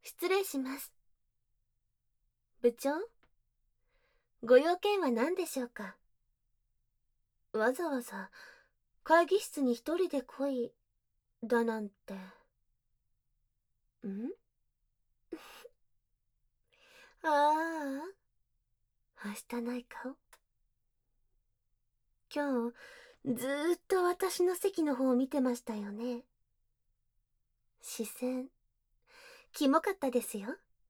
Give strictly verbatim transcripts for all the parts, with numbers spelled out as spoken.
失礼します。部長、ご用件は何でしょうか？わざわざ会議室に一人で来いだなんて。んああ、はしたない顔。今日ずーっと私の席の方を見てましたよね。視線キモかったですよ。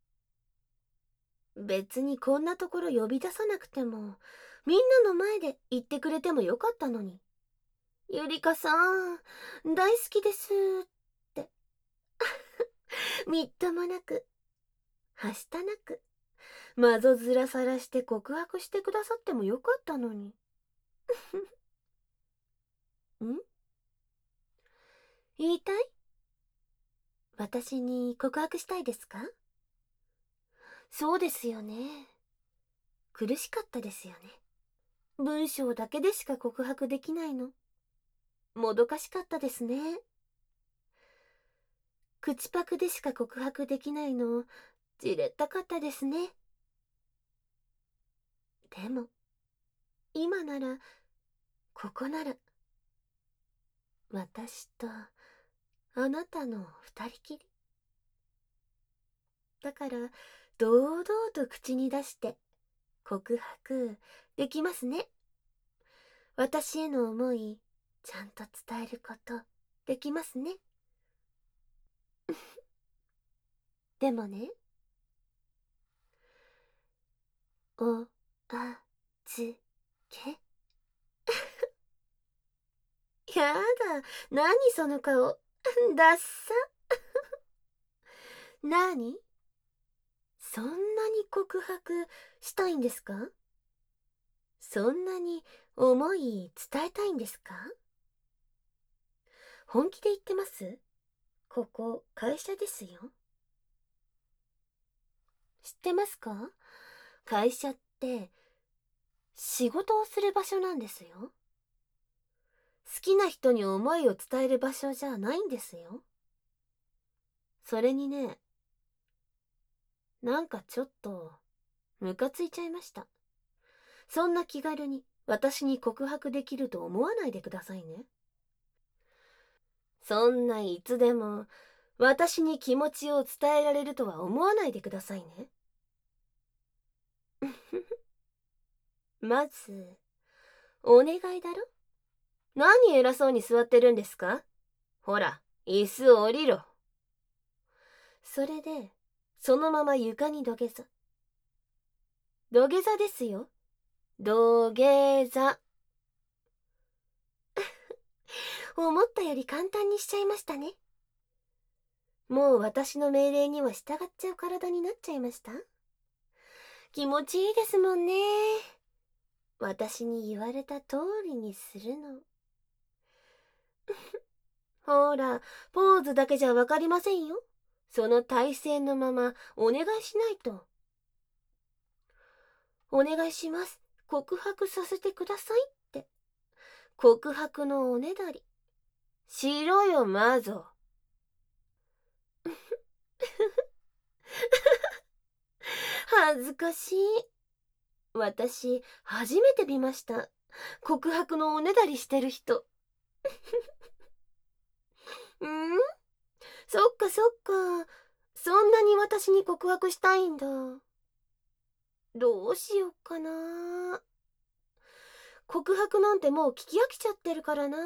別にこんなところ呼び出さなくても、みんなの前で言ってくれてもよかったのに。ゆりかさん、大好きですって。みっともなく、はしたなく、まぞ面さらして告白してくださってもよかったのに。ん言いたい？私に告白したいですか？そうですよね。苦しかったですよね。文章だけでしか告白できないの。もどかしかったですね。口パクでしか告白できないの、じれったかったですね。でも、今なら、ここなら、私とあなたの二人きり。だから、堂々と口に出して告白できますね。私への思い、ちゃんと伝えることできますね。でもね、お、あ、つ、け。やだ、何その顔。ダッサ。何？そんなに告白したいんですか？そんなに思い伝えたいんですか？本気で言ってます？ここ会社ですよ。知ってますか？会社って仕事をする場所なんですよ。好きな人に思いを伝える場所じゃないんですよ。それにね、なんかちょっとムカついちゃいました。そんな気軽に私に告白できると思わないでくださいね。そんないつでも私に気持ちを伝えられるとは思わないでくださいね。まず、お願いだろ？何偉そうに座ってるんですか？ほら、椅子降りろ。それで、そのまま床に土下座。土下座ですよ。土下座。思ったより簡単にしちゃいましたね。もう私の命令には従っちゃう体になっちゃいました？気持ちいいですもんね。私に言われた通りにするの。ほら、ポーズだけじゃわかりませんよ。その体勢のままお願いしないと。お願いします。告白させてくださいって。告白のおねだり。しろよ、マゾ。恥ずかしい。私、初めて見ました。告白のおねだりしてる人。ん？そっかそっか。そんなに私に告白したいんだ。どうしよっかな。告白なんてもう聞き飽きちゃってるからな。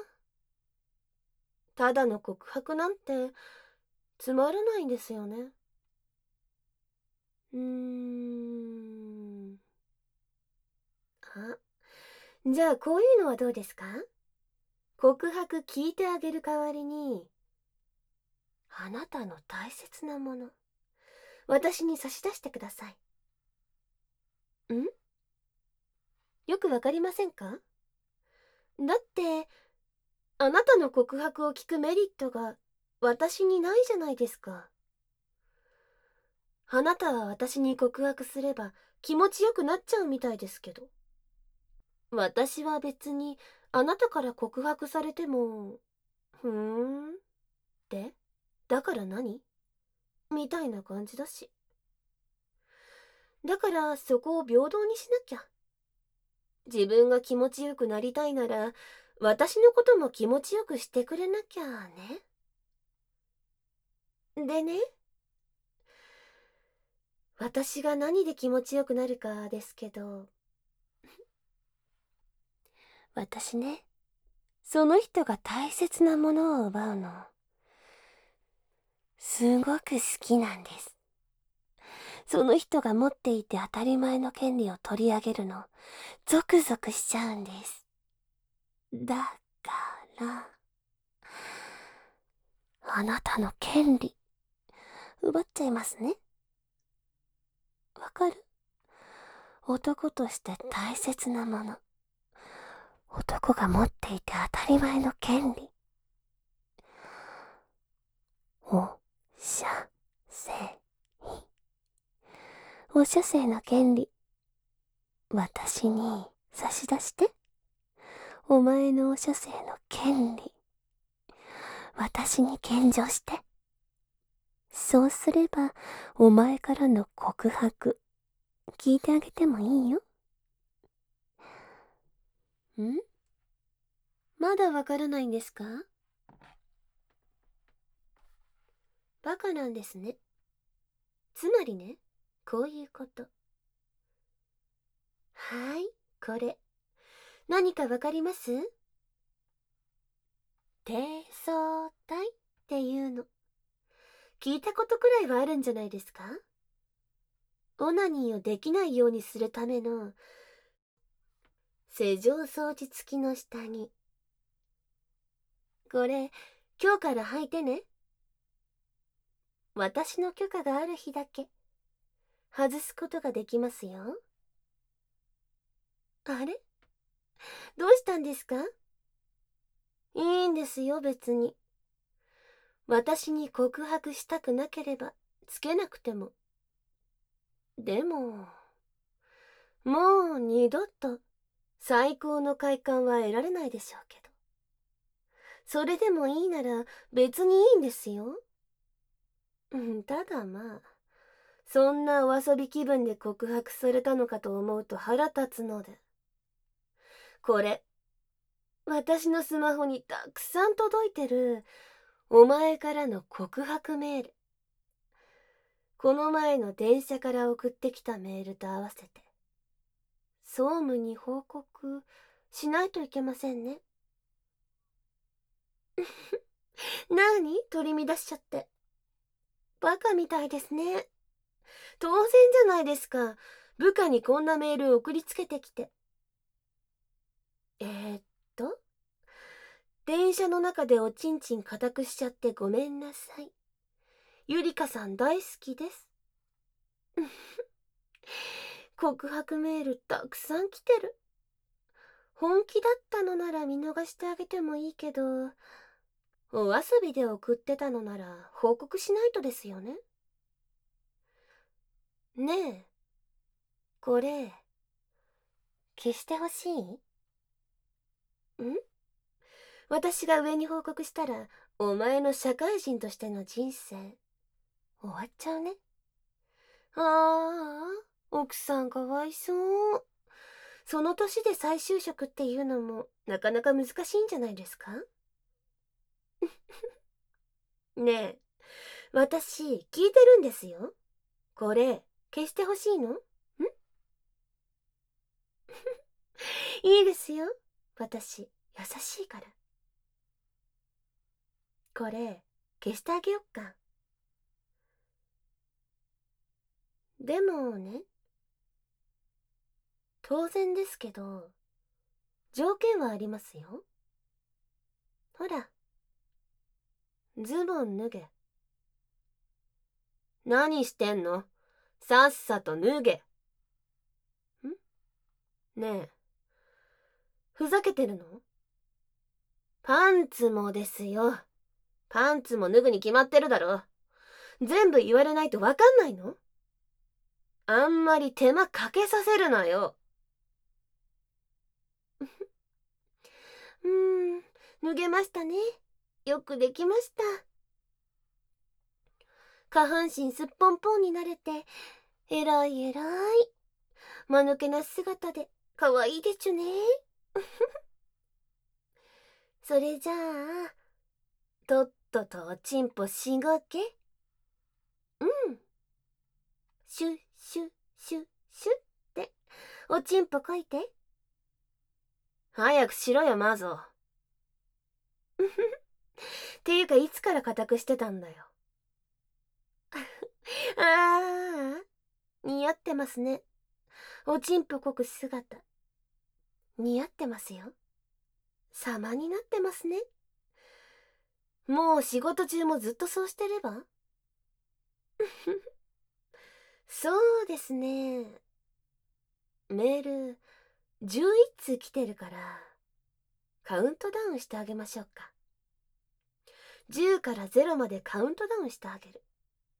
ただの告白なんてつまらないんですよね。うーん。あ、じゃあこういうのはどうですか？告白聞いてあげる代わりに、あなたの大切なもの、私に差し出してください。ん？よくわかりませんか？だって、あなたの告白を聞くメリットが私にないじゃないですか。あなたは私に告白すれば気持ちよくなっちゃうみたいですけど。私は別にあなたから告白されても、ふーんって、だから何？ みたいな感じだし。だからそこを平等にしなきゃ。自分が気持ちよくなりたいなら、私のことも気持ちよくしてくれなきゃね。でね、私が何で気持ちよくなるかですけど、私ね、その人が大切なものを奪うの、すごく好きなんです。その人が持っていて当たり前の権利を取り上げるの、ゾクゾクしちゃうんです。だから、あなたの権利、奪っちゃいますね。わかる？男として大切なもの。男が持っていて当たり前の権利。おしゃせい。おしゃせいの権利。私に差し出して。お前のおしゃせいの権利。私に献上して。そうすれば、お前からの告白、聞いてあげてもいいよ。ん？まだわからないんですか？バカなんですね。つまりね、こういうこと。はい、これ。何かわかります？低層体っていうの。聞いたことくらいはあるんじゃないですか？オナニーをできないようにするための施錠装置付きの下着。これ、今日から履いてね。私の許可がある日だけ外すことができますよ。あれ？どうしたんですか？いいんですよ、別に。私に告白したくなければつけなくても。でも、もう二度と最高の快感は得られないでしょうけど。それでもいいなら別にいいんですよ。うん、ただまあ、そんなお遊び気分で告白されたのかと思うと腹立つので。これ、私のスマホにたくさん届いてるお前からの告白メール。この前の電車から送ってきたメールと合わせて、総務に報告しないといけませんね。なに？取り乱しちゃって。バカみたいですね。当然じゃないですか。部下にこんなメール送りつけてきて。えー、っと、電車の中でおちんちん固くしちゃってごめんなさい。ゆりかさん大好きです。告白メールたくさん来てる。本気だったのなら見逃してあげてもいいけど、お遊びで送ってたのなら報告しないとですよね。ねえ、これ、消してほしい？ん？私が上に報告したら、お前の社会人としての人生、終わっちゃうね。ああ、奥さんかわいそう。その年で再就職っていうのも、なかなか難しいんじゃないですか？ねえ、私、聞いてるんですよ。これ、消してほしいの？ん？いいですよ。私、優しいから。これ、消してあげよっか。でもね、当然ですけど、条件はありますよ。ほら、ズボン脱げ。何してんの？さっさと脱げ。ん？ねえ、ふざけてるの？パンツもですよ。パンツも脱ぐに決まってるだろ。全部言われないとわかんないの？あんまり手間かけさせるなよ。うーん、脱げましたね。よくできました。 下半身すっぽんぽんになれて、えらいえらい。間抜けな姿で、かわいいでちゅね。それじゃあ、とっととおちんぽしごけ。うん。シュッシュッシュッシュッって、おちんぽこいて。早くしろよ、マゾ。っていうか、いつから固くしてたんだよ。ああ、似合ってますね。おちんぽこく姿。似合ってますよ。様になってますね。もう仕事中もずっとそうしてれば。そうですね。メールじゅういっつう来てるから、カウントダウンしてあげましょうか。じゅうからゼロまでカウントダウンしてあげる。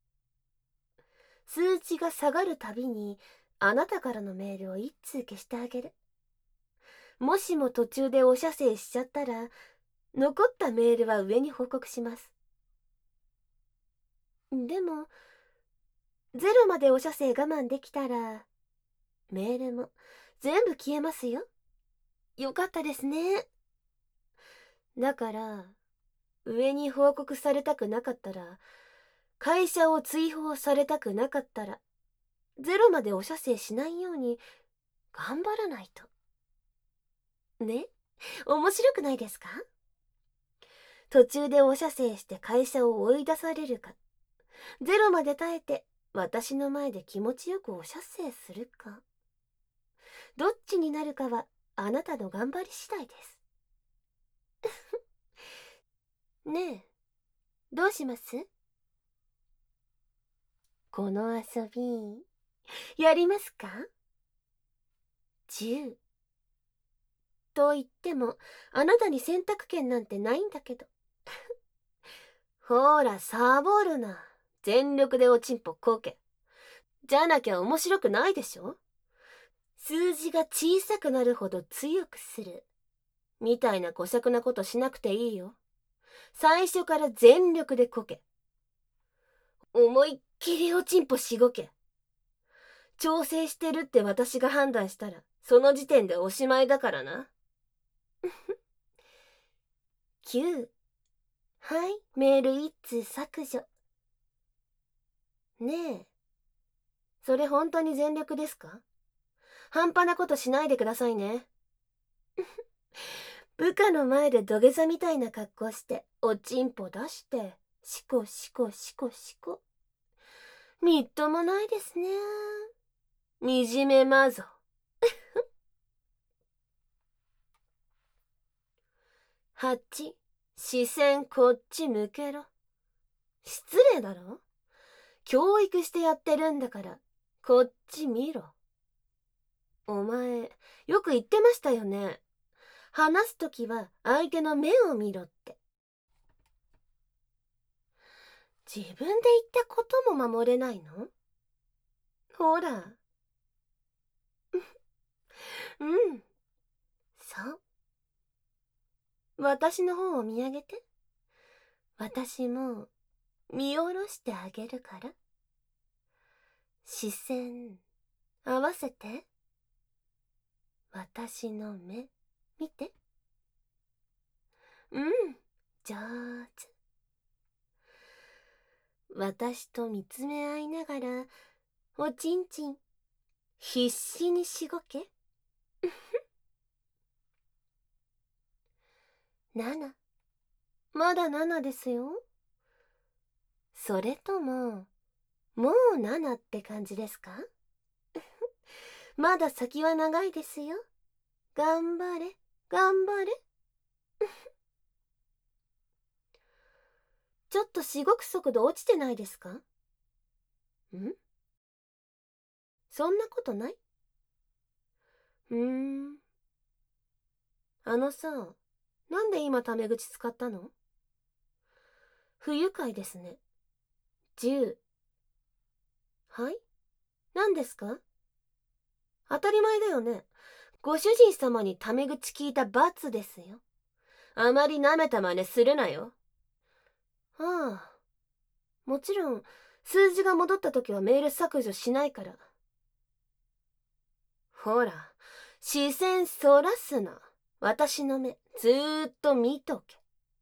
数値が下がるたびに、あなたからのメールをいっつう消してあげる。もしも途中でお射精しちゃったら、残ったメールは上に報告します。でも、ゼロまでお射精我慢できたら、メールも全部消えますよ。よかったですね。だから、上に報告されたくなかったら、会社を追放されたくなかったら、ゼロまでお射精しないように頑張らないと。ね、面白くないですか？途中でお射精して会社を追い出されるか、ゼロまで耐えて私の前で気持ちよくお射精するか。どっちになるかはあなたの頑張り次第です。ねえ、どうします？この遊び、やりますか？じゅう。と言っても、あなたに選択権なんてないんだけど。ほら、サボるな。全力でおちんぽこけ。じゃなきゃ面白くないでしょ？数字が小さくなるほど強くする。みたいな姑息なことしなくていいよ。最初から全力でこけ。思いっきりおちんぽしごけ。調整してるって私が判断したら、その時点でおしまいだからな。きゅう。はい、メールいっつう削除。ねえ、それ本当に全力ですか？半端なことしないでくださいね。部下の前で土下座みたいな格好して、おちんぽ出して、シコシコシコシコ。みっともないですね。惨めまぞ。はち、視線こっち向けろ。失礼だろ？教育してやってるんだから、こっち見ろ。お前、よく言ってましたよね。話すときは相手の目を見ろって。自分で言ったことも守れないの？ほら。うん。そう。私の方を見上げて。私も見下ろしてあげるから。視線合わせて。私の目見て。うん、上手。私と見つめ合いながら、おちんちん必死にしごけ。なな。まだななですよ。それとも、もうななって感じですか？まだ先は長いですよ。頑張れ、頑張れ。ちょっとしごく速度落ちてないですか？ん？そんなことない？うーん。あのさ、なんで今タメ口使ったの？不愉快ですね。じゅう。はい？何ですか？当たり前だよね。ご主人様にタメ口聞いた罰ですよ。あまり舐めた真似するなよ。ああ、もちろん、 数字が戻った時はメール削除しないから。ほら、視線そらすな。私の目、ずーっと見とけ。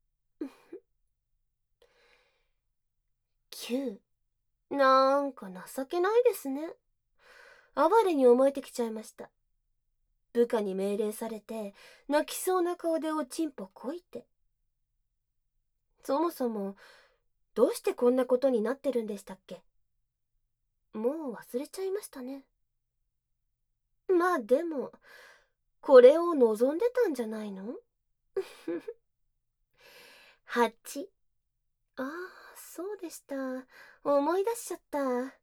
きゅう。なんか情けないですね。哀れに思えてきちゃいました。部下に命令されて、泣きそうな顔でおちんぽこいて。そもそも、どうしてこんなことになってるんでしたっけ？もう忘れちゃいましたね。まあでも、これを望んでたんじゃないの？はち。ああ、そうでした。思い出しちゃった。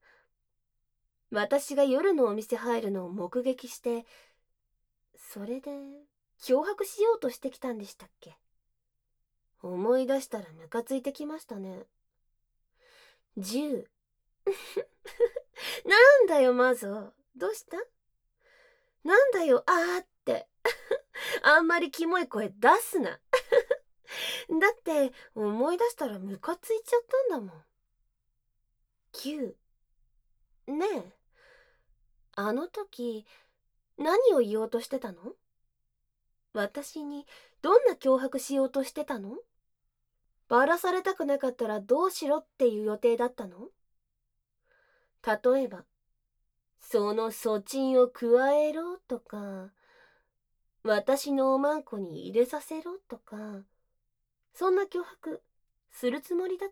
私が夜のお店入るのを目撃して、それで脅迫しようとしてきたんでしたっけ？思い出したらムカついてきましたね。じゅう。なんだよマゾ、どうした？なんだよあーってあんまりキモい声出すなだって思い出したらムカついちゃったんだもん。きゅう。ねえ、あの時何を言おうとしてたの？私にどんな脅迫しようとしてたの？バラされたくなかったらどうしろっていう予定だったの？例えば、その粗鎮を加えろとか、私のおまんこに入れさせろとか、そんな脅迫するつもりだった？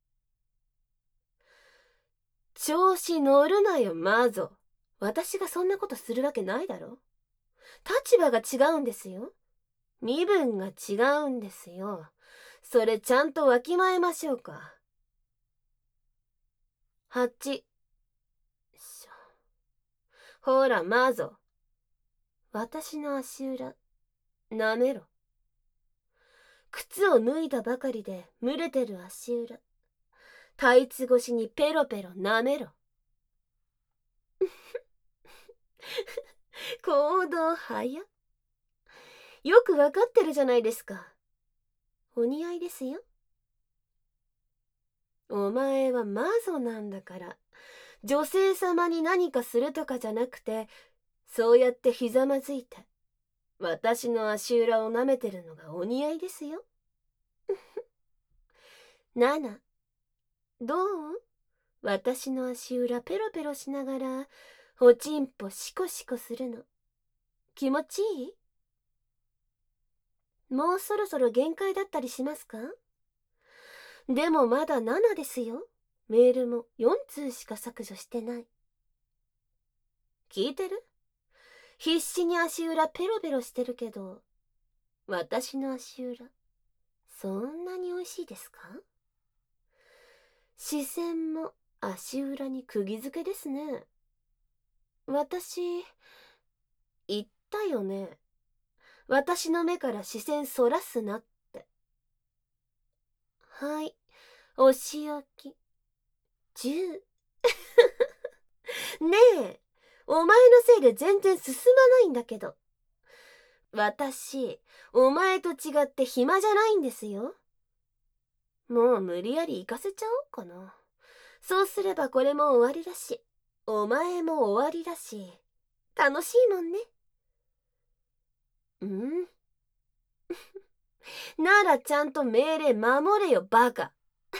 調子乗るなよマゾ。私がそんなことするわけないだろ。立場が違うんですよ。身分が違うんですよ。それちゃんとわきまえましょうか。はち。ほらマゾ、私の足裏なめろ。靴を脱いだばかりで蒸れてる足裏、タイツ越しにペロペロなめろ。行動早っ。よくわかってるじゃないですか。お似合いですよ。お前はマゾなんだから、女性様に何かするとかじゃなくて、そうやってひざまずいて私の足裏を舐めてるのがお似合いですよ。なな。どう？私の足裏ペロペロしながらおちんぽシコシコするの気持ちいい？もうそろそろ限界だったりしますか？でもまだななですよ。メールもよん通しか削除してない。聞いてる？必死に足裏ペロペロしてるけど、私の足裏そんなに美味しいですか？視線も足裏に釘付けですね。私言ったよね。私の目から視線そらすなって。はい、お仕置き。じゅう。ねえ、お前のせいで全然進まないんだけど。私、お前と違って暇じゃないんですよ。もう無理やり行かせちゃおうかな。そうすればこれも終わりだし、お前も終わりだし、楽しいもんね。んならちゃんと命令守れよバカ。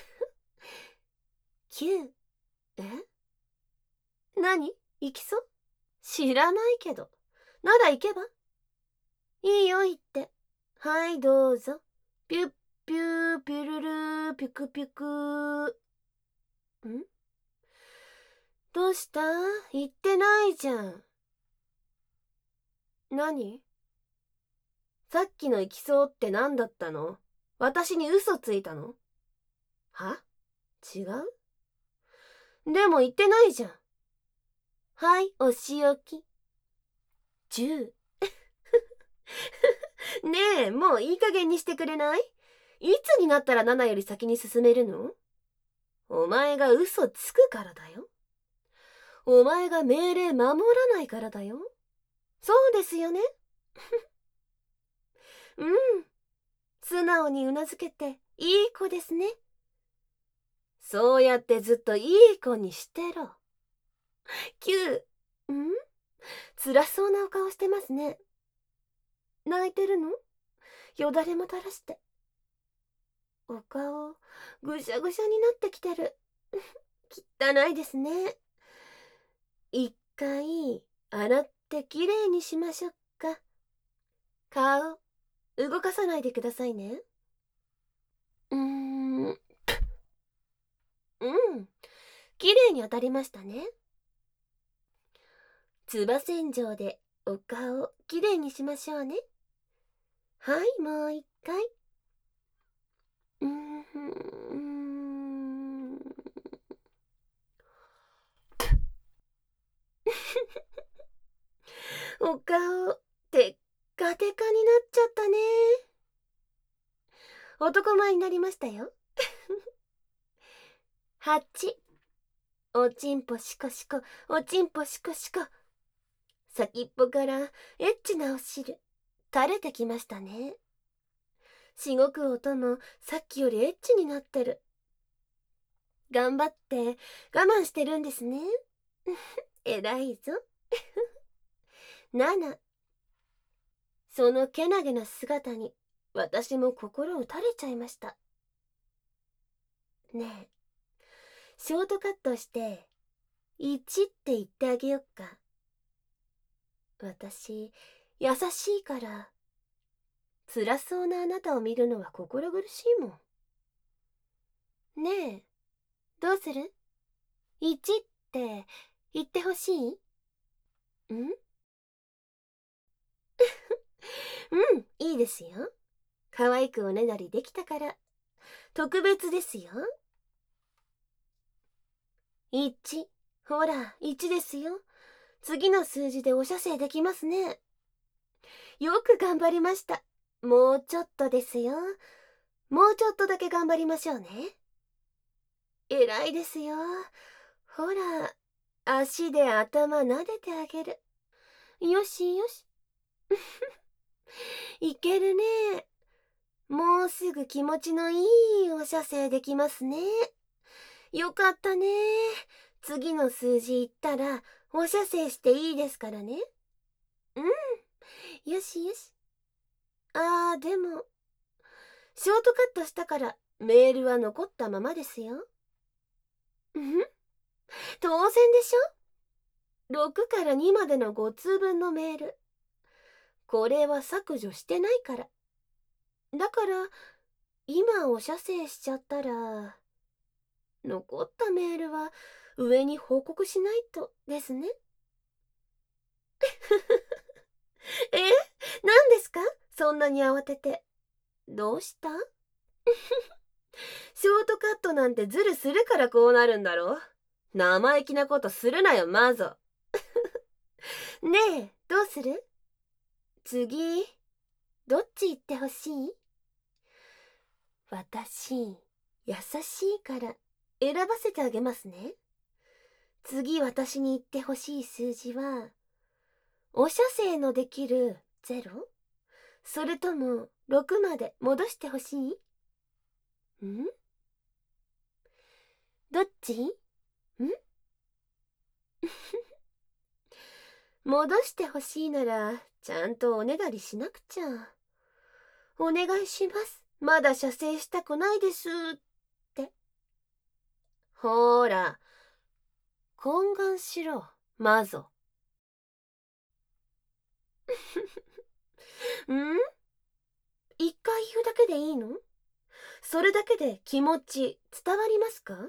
きゅう。え？何？行きそう？知らないけど。なら行けば？いいよ行って。はいどうぞ。ピュッピューピュルルーピュクピュク。ん？どうした？行ってないじゃん。何？さっきの行きそうって何だったの？私に嘘ついたの？は？違う？でも言ってないじゃん。はい、お仕置き。じゅう。ねえ、もういい加減にしてくれない？いつになったらななより先に進めるの？お前が嘘つくからだよ。お前が命令守らないからだよ。そうですよね。うん。素直にうなずけていい子ですね。 そうやってずっといい子にしてろ。キュー、ん辛そうなお顔してますね。泣いてるの？よだれも垂らして。お顔、ぐしゃぐしゃになってきてる。汚いですね。一回、洗ってきれいにしましょうか。顔、動かさないでくださいね。うーん、うん、きれいに当たりましたね。つば洗浄でお顔、きれいにしましょうね。はい、もう一回。うーん。お顔、テッカテカになっちゃったね。男前になりましたよ。はち、おちんぽシコシコ、おちんぽシコシコ。先っぽからエッチなお汁、垂れてきましたね。しごく音もさっきよりエッチになってる。頑張って我慢してるんですね。偉いぞ。なな、そのけなげな姿に私も心打たれちゃいました。ねえ、ショートカットしていちって言ってあげよっか。私優しいから辛そうなあなたを見るのは心苦しいもん。ねえ、どうする？ いち って言ってほしい？んうん、いいですよ。可愛くおねだりできたから特別ですよ。いち、ほらいちですよ。次の数字でお射精できますね。よく頑張りました。もうちょっとですよ。もうちょっとだけ頑張りましょうね。偉いですよ。ほら、足で頭撫でてあげる。よしよし。いけるね。もうすぐ気持ちのいいお射精できますね。よかったね。次の数字言ったらお射精していいですからね。うん。よしよし。あー、でも、ショートカットしたからメールは残ったままですよ。うん当然でしょ？ ろく からにまでのご通分のメール。これは削除してないから。だから、今お射精しちゃったら、残ったメールは上に報告しないとですね。え、何ですか？そんなに慌てて。どうした？ショートカットなんてズルするからこうなるんだろ。生意気なことするなよ、マゾ。ねえ、どうする？次、どっち行ってほしい？私、優しいから選ばせてあげますね。次私に言ってほしい数字は、お射精のできるゼロ？それともろくまで戻してほしい？んどっち？ん戻してほしいなら、ちゃんとおねだりしなくちゃ。お願いします。まだ射精したくないですって。ほーら、懇願しろ、マゾ。ん一回言うだけでいいの？それだけで気持ち伝わりますか？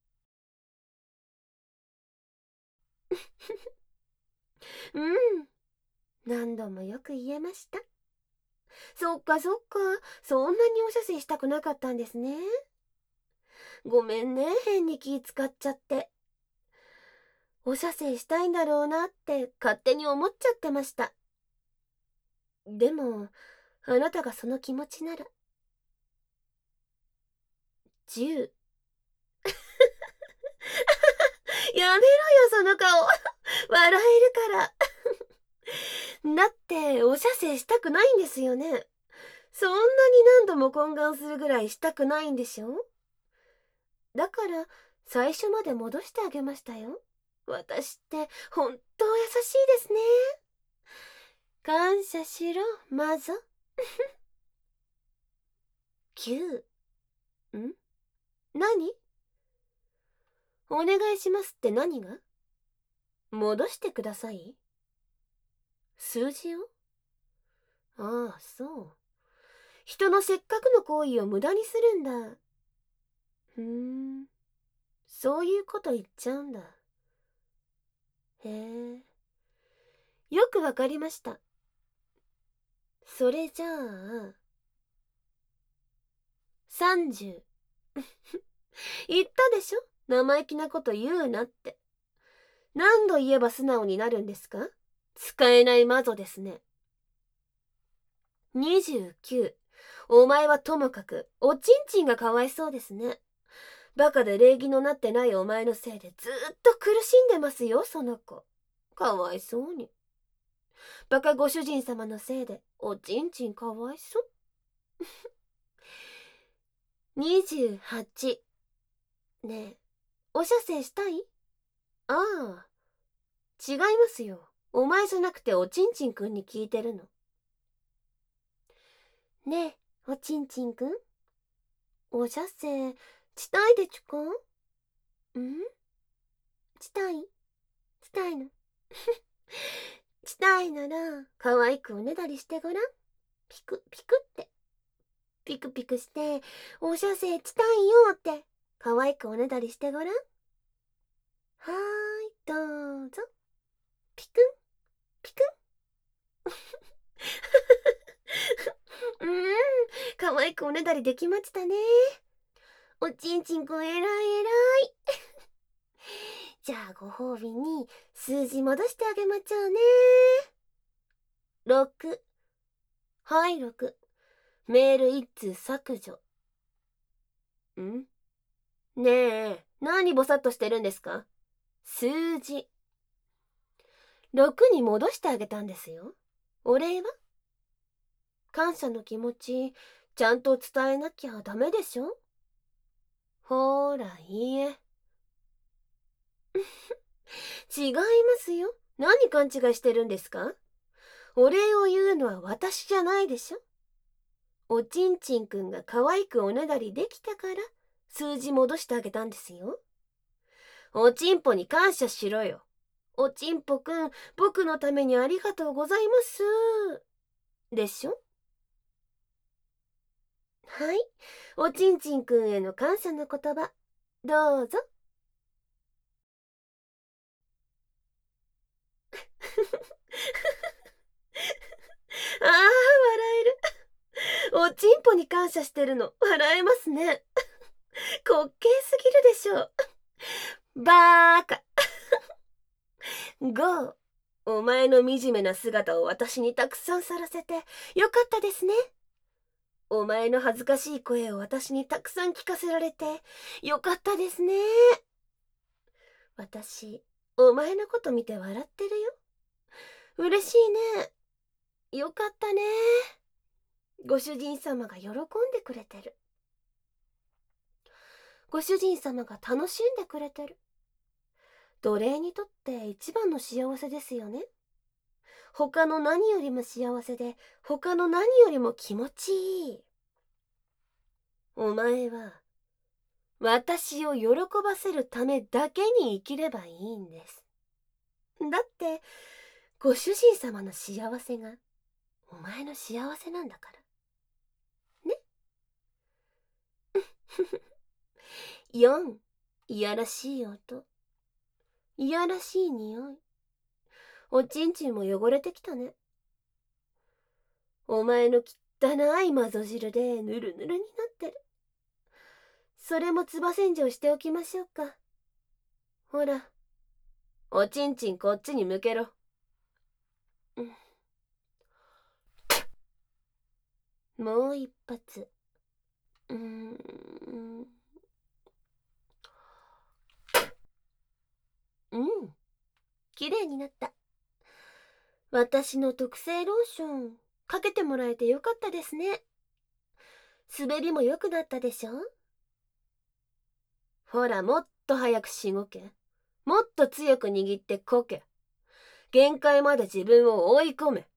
うん。何度もよく言えました。そっかそっか、そんなにお射精したくなかったんですね。ごめんね、変に気使っちゃって。お射精したいんだろうなって勝手に思っちゃってました。でも、あなたがその気持ちなら。じゅう。やめろよ、その顔。笑えるから。だって、お射精したくないんですよね。そんなに何度も懇願するぐらいしたくないんでしょ？ だから最初まで戻してあげましたよ。私って本当優しいですね。感謝しろ、マゾ。きゅう。ん？何？お願いしますって何が？戻してください？数字を？ああ、そう。人のせっかくの行為を無駄にするんだ。ふーん。そういうこと言っちゃうんだ。へえ。よくわかりました。それじゃあ、さんじゅう。言ったでしょ、生意気なこと言うなって。何度言えば素直になるんですか？使えないマゾですね。にじゅうきゅう。お前はともかくおちんちんがかわいそうですね。バカで礼儀のなってないお前のせいでずっと苦しんでますよ、その子。かわいそうに。バカご主人様のせいでおちんちんかわいそう。にじゅうはち。ねえ、お射精したい？ああ、違いますよ。お前じゃなくておちんちんくんに聞いてるの。ねえ、おちんちんくん、お射精したいでちゅか？ん？したい？したいの？したいなら可愛くおねだりしてごらん。ピクピクって。ピクピクしてお射精したいよって可愛くおねだりしてごらん。はーい、どうぞ。ピクンピクン。うーん、可愛くおねだりできましたね。おちんちんくんえらいえらい。じゃあご褒美に数字戻してあげまちょうね。ろく。はいろく。メール一通削除。ん？ねえ、何ぼさっとしてるんですか？数字。ろくに戻してあげたんですよ。お礼は？感謝の気持ち、ちゃんと伝えなきゃダメでしょ？ほーら、いいえ。違いますよ。何勘違いしてるんですか？お礼を言うのは私じゃないでしょ。おちんちんくんが可愛くおねだりできたから数字戻してあげたんですよ。おちんぽに感謝しろよ。おちんぽくん、僕のためにありがとうございます。でしょ？はい。おちんちんくんへの感謝の言葉、どうぞ。ああ、笑える。おちんぽに感謝してるの、笑えますね。滑稽すぎるでしょう。バーカ。ゴー。お前の惨めな姿を私にたくさんさらせてよかったですね。お前の恥ずかしい声を私にたくさん聞かせられてよかったですね。私、お前のこと見て笑ってるよ。嬉しいね。よかったね。ご主人様が喜んでくれてる。ご主人様が楽しんでくれてる。奴隷にとって一番の幸せですよね。他の何よりも幸せで、他の何よりも気持ちいい。お前は私を喜ばせるためだけに生きればいいんです。だってご主人様の幸せがお前の幸せなんだからね。よん。いやらしい音、いやらしい匂い。おちんちんも汚れてきたね。お前の汚いまぞ汁でぬるぬるになってる。それもつば洗浄しておきましょうか。ほら、おちんちんこっちに向けろ。うん、もう一発。うーん。うん。綺麗になった。私の特製ローション、かけてもらえてよかったですね。滑りも良くなったでしょ？ ほら、もっと早くしごけ。もっと強く握ってこけ。限界まで自分を追い込め。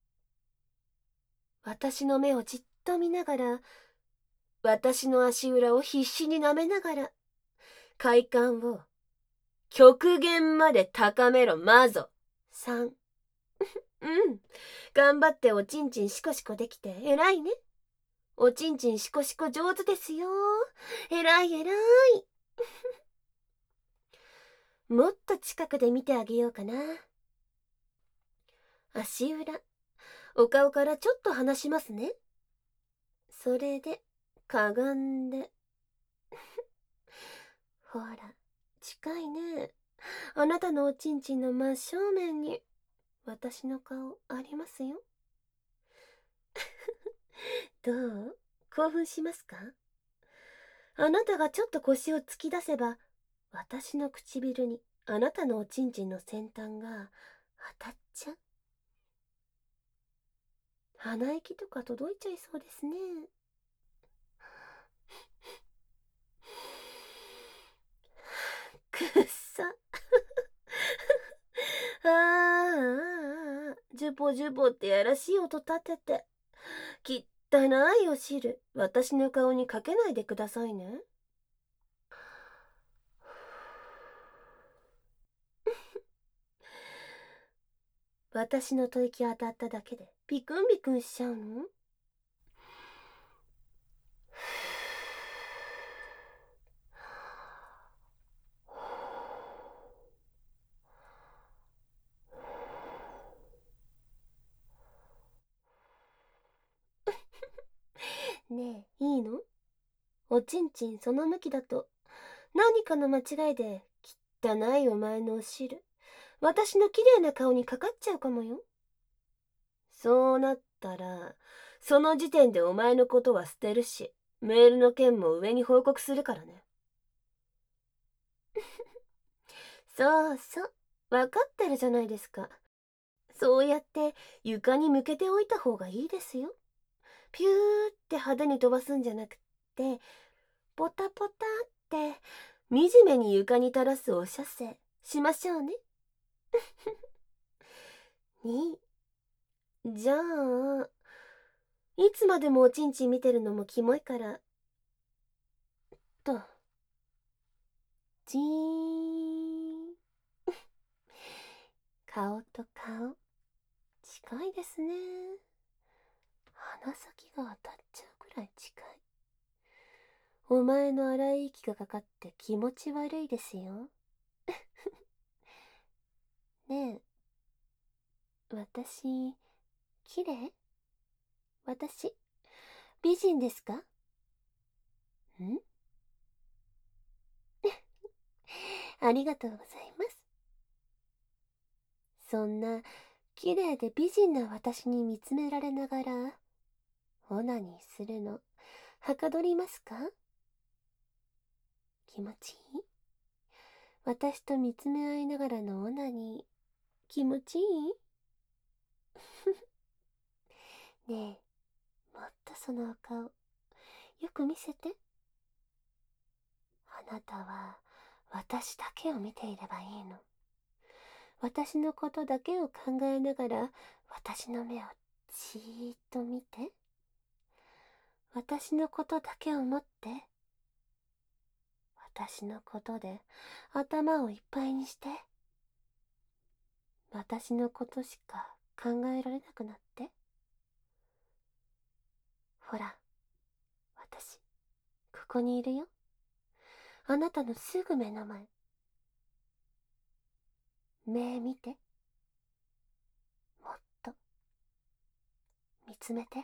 私の目をじっと見ながら、私の足裏を必死に舐めながら、快感を極限まで高めろ、マゾ。さん。うん。頑張っておちんちんシコシコできて偉いね。おちんちんシコシコ上手ですよ。偉い偉い。もっと近くで見てあげようかな。足裏、お顔からちょっと離しますね。それで、かがんで。ほら、近いね。あなたのおちんちんの真正面に、私の顔ありますよ。どう？興奮しますか？あなたがちょっと腰を突き出せば、私の唇にあなたのおちんちんの先端が当たっちゃう。鼻息とか届いちゃいそうですね。くっさ。あーあーあー、ジュポジュポってやらしい音立てて。きったないお汁、私の顔にかけないでくださいね。私の吐息当たっただけでビクンビクンしちゃうの？ねえ、いいの？おちんちんその向きだと何かの間違いで汚いお前のお汁、私の綺麗な顔にかかっちゃうかもよ。そうなったら、その時点でお前のことは捨てるし、メールの件も上に報告するからね。そうそう、わかってるじゃないですか。そうやって床に向けておいた方がいいですよ。ピューって派手に飛ばすんじゃなくって、ポタポタって惨めに床に垂らすお射精しましょうね。に、じゃあ、いつまでもおちんちん見てるのもキモいから、と、じーん。顔と顔、近いですね。鼻先が当たっちゃうくらい近い。お前の荒い息がかかって気持ち悪いですよ。ねえ、私、綺麗？私、美人ですか？んありがとうございます。そんな、綺麗で美人な私に見つめられながら、オナニーするの、はかどりますか？気持ちいい？私と見つめ合いながらのオナニー、気持ちいい？ねえ、もっとそのお顔、よく見せて。あなたは、私だけを見ていればいいの。私のことだけを考えながら、私の目をじーっと見て。私のことだけを思って。私のことで頭をいっぱいにして。私のことしか考えられなくなって。ほら、私、ここにいるよ。あなたのすぐ目の前。目見て。もっと、見つめて。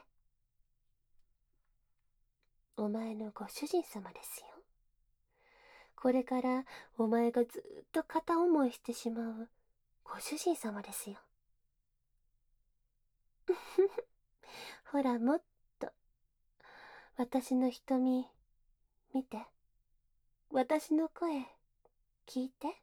お前のご主人様ですよ。これからお前がずっと片思いしてしまうご主人様ですよ。ほら、もっと、私の瞳、見て。私の声、聞いて。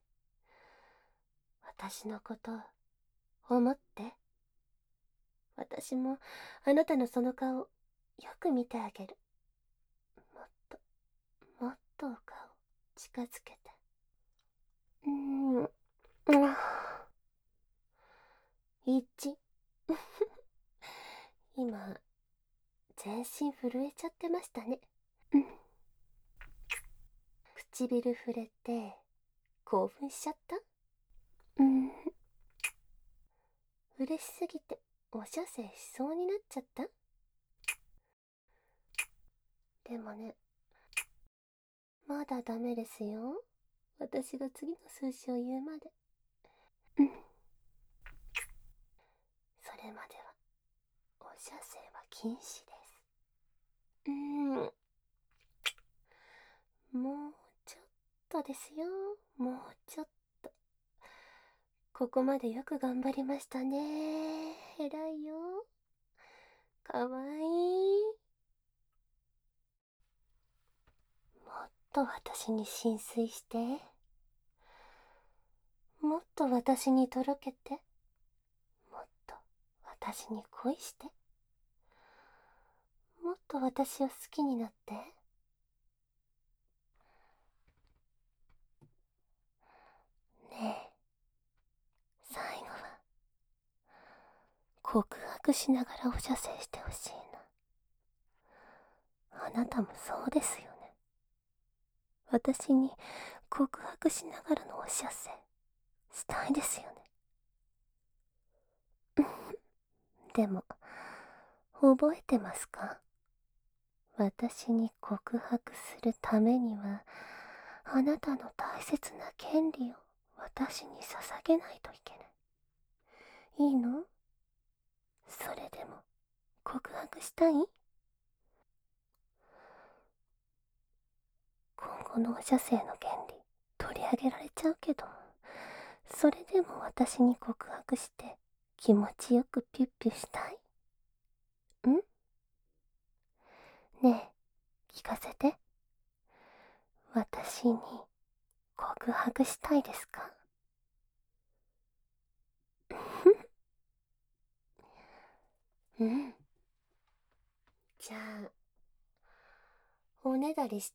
私のこと、思って。私もあなたのその顔、よく見てあげる。もっと、もっとお顔、 近づけて。うーん、うんいち今全身震えちゃってましたね。うん唇触れて興奮しちゃった。うん嬉しすぎてお射精しそうになっちゃった。でもね、まだダメですよ。私が次の数字を言うまで。うんそれまではお射精は禁止です。うーんもうちょっとですよ。もうちょっと。ここまでよく頑張りましたね。偉いよ。かわいい。もっと私に浸水して。もっと私にとろけて。もっと私に恋して。もっと私を好きになって。ねえ、最後は告白しながらお射精してほしいな。あなたもそうですよね。私に告白しながらのお射精したいですよね。でも覚えてますか？私に告白するためにはあなたの大切な権利を私に捧げないといけない。いいの？それでも告白したい？今後のお射精の権利取り上げられちゃうけど、それでも私に告白して気持ちよくピュッピュしたい？ん？ねえ、聞かせて。私に告白したいですか？うんじゃあおねだりして。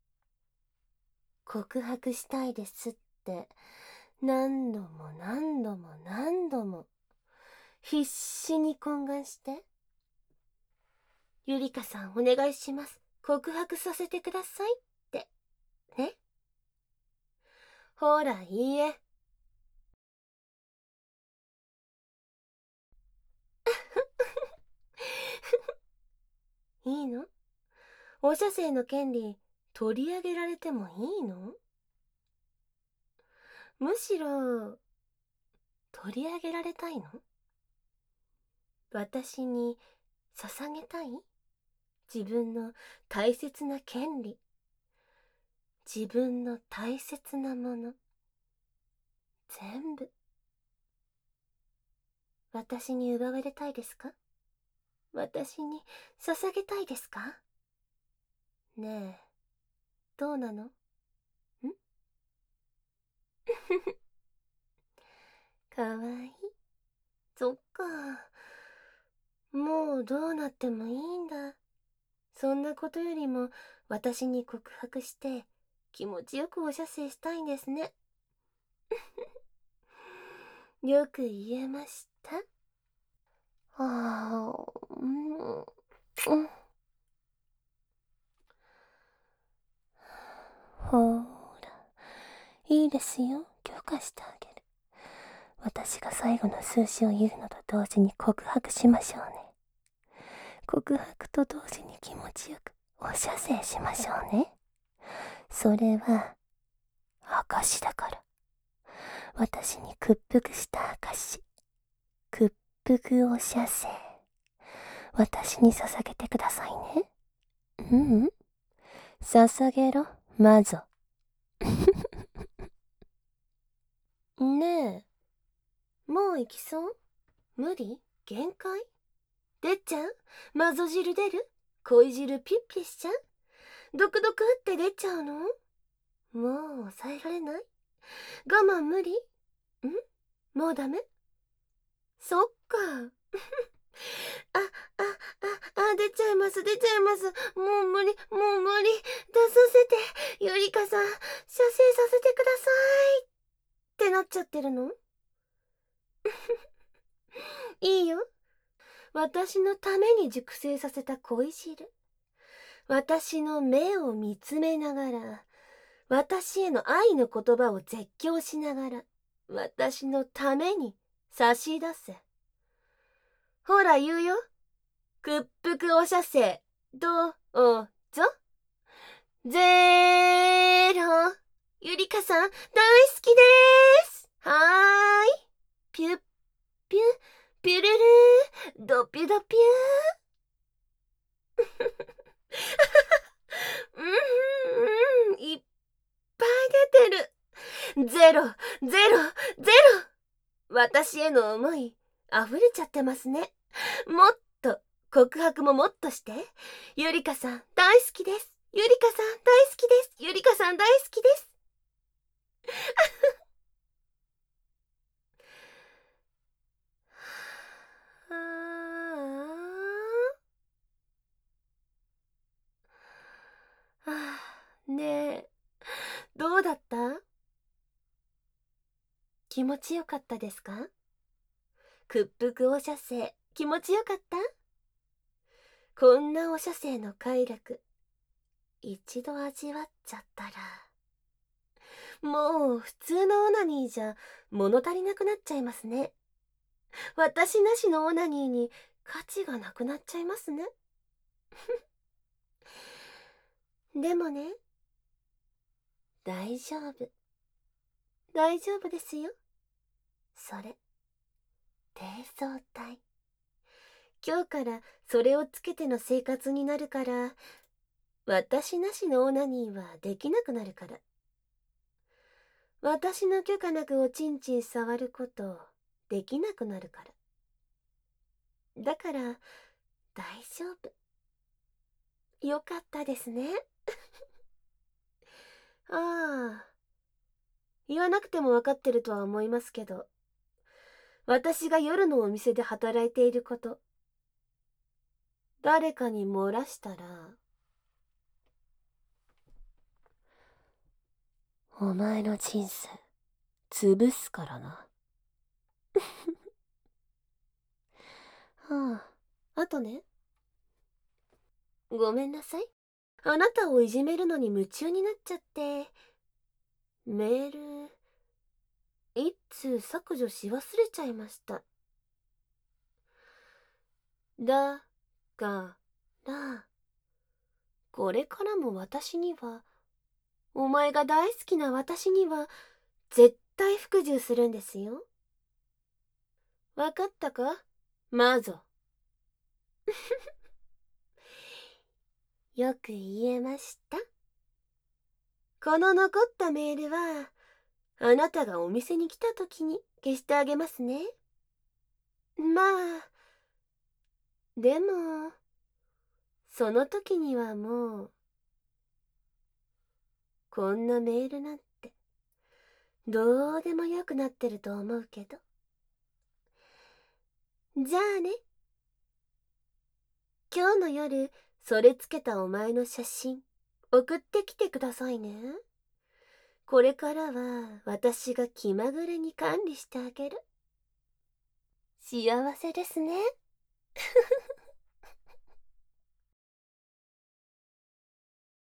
告白したいですって何度も何度も何度も必死に懇願して。ゆりかさんお願いします、告白させてくださいってね。ほらいいえ。いいの？お射精の権利取り上げられてもいいの？むしろ取り上げられたいの？私に捧げたい？自分の大切な権利、自分の大切なもの全部私に奪われたいですか？私に捧げたいですか？ねえ、どうなの？んかわいい。そっか。もうどうなってもいいんだ。そんなことよりも私に告白して気持ちよくお射精したいんですね。よく言えました。ああ、うん、うん。ほーら、いいですよ。許可してあげる。私が最後の数字を言うのと同時に告白しましょうね。告白と同時に気持ちよくお射精しましょうね。それは証だから。私に屈服した証。屈服お射精。私に捧げてくださいね。ううん。捧げろ、魔女。ねえ、もう行きそう？無理？限界？出ちゃう？魔女汁出る？恋汁ピッピしちゃう？ドクドクって出ちゃうの？もう抑えられない？我慢無理？ん？もうダメ？そっか。あ、あ、 あ、出ちゃいます、出ちゃいます。もう無理、もう無理。出させて。ゆりかさん、射精させてください。ってなっちゃってるの？いいよ。私のために熟成させた恋汁。私の目を見つめながら、私への愛の言葉を絶叫しながら、私のために差し出せ。ほら言うよ。屈服お射精、どうぞ。ゼーロ。ゆりかさん、大好きでーす。はーい。ピュッ、ピュッ、ピュルルー、ドピュドピュー。うん、うん、いっぱい出てる。ゼロ、ゼロ、ゼロ。私への思い、溢れちゃってますね。もっと、告白ももっとして。ゆりかさん、大好きです。ゆりかさん、大好きです。ゆりかさん、大好きです。ああ、はあ、ねえ、どうだった？気持ちよかったですか？屈服お射精、気持ちよかった？こんなお射精の快楽、一度味わっちゃったら、もう普通のオナニーじゃ物足りなくなっちゃいますね。私なしのオナニーに価値がなくなっちゃいますね。でもね、大丈夫。大丈夫ですよ。それ、低層体。今日からそれをつけての生活になるから、私なしのオナニーはできなくなるから。私の許可なくおちんちん触ることできなくなるから。だから、大丈夫。よかったですね。ああ、言わなくてもわかってるとは思いますけど、私が夜のお店で働いていること、誰かに漏らしたら、お前の人生、潰すからな。はあ、あとね。ごめんなさい。あなたをいじめるのに夢中になっちゃって、メール、一通削除し忘れちゃいました。だから、これからも私には、お前が大好きな私には、絶対服従するんですよ。わかったか、マゾ。よく言えました。この残ったメールは、あなたがお店に来た時に消してあげますね。まあ、でも、その時にはもう、こんなメールなんて、どうでもよくなってると思うけど。じゃあね。今日の夜、それつけたお前の写真、送ってきてくださいね。これからは私が気まぐれに管理してあげる。幸せですね。